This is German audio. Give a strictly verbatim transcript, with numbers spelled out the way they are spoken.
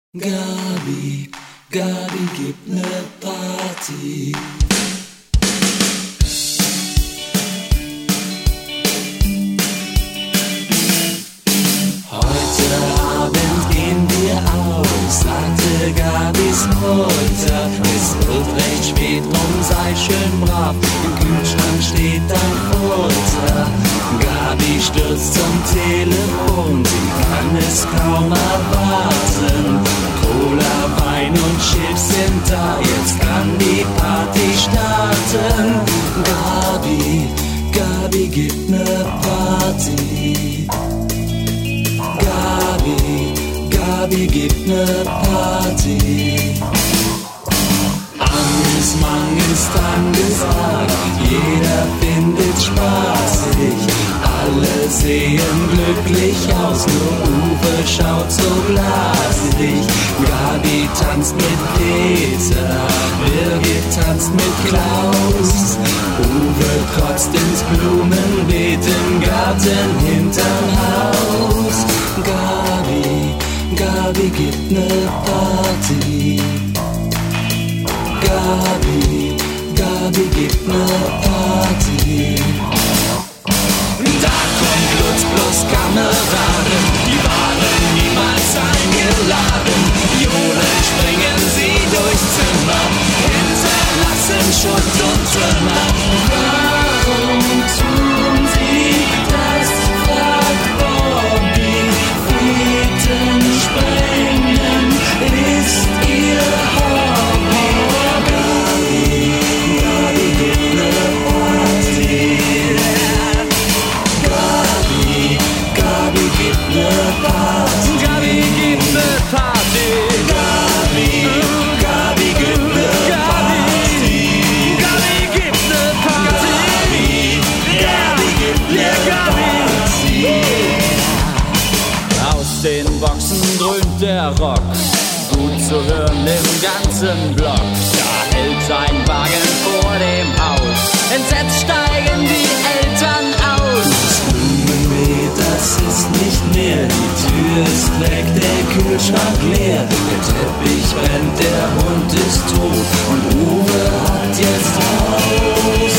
Gabi, Gabi gibt ne Party. Heute Abend gehen wir aus, sagte Gabis Mutter. Es wird recht spät, drum sei schön brav, im Kühlschrank steht dein Futter. Gabi stürzt zum Telefon, sie kann es kaum erwarten. Cola, Wein und Chips sind da, jetzt kann die Party starten. Gabi, Gabi gibt ne Party. Gabi, Gabi gibt ne Party. Angst, Mangst angesagt, jeder findet spaßig. Alle sehen glücklich aus, nur Uwe schaut so glasig. Gabi tanzt mit Peter, Birgit tanzt mit Klaus. Uwe kotzt ins Blumenbeet im Garten hinterm Haus. Gabi, Gabi gibt ne Party. Gabi, Gabi gibt ne Party. Da kommt Lutz plus Kameraden, die waren niemals eingeladen. Johlen springen sie durchs Zimmer, hinterlassen Schutt und Trümmer. Warum tun sie das? Fragt Bobby. Feten sprengen ist ihr Hobby. Gabi, Gabi gibt ne Party. Gabi, Gabi gibt ne Party. Gabi gibt ne Party. Gabi, Gabi gibt ne Party. Gabi gibt ne Party. Gabi gibt ne Party. Aus den Boxen dröhnt der Rock, gut zu hören im ganzen Block. Da hält ein Wagen vor dem Haus, entsetzt steigen die Eltern aus. Das Blumenbeet, das ist nicht mehr, die Tür ist weg, der Kühlschrank leer. Der Teppich brennt, der Hund ist tot und Uwe hat jetzt Haus.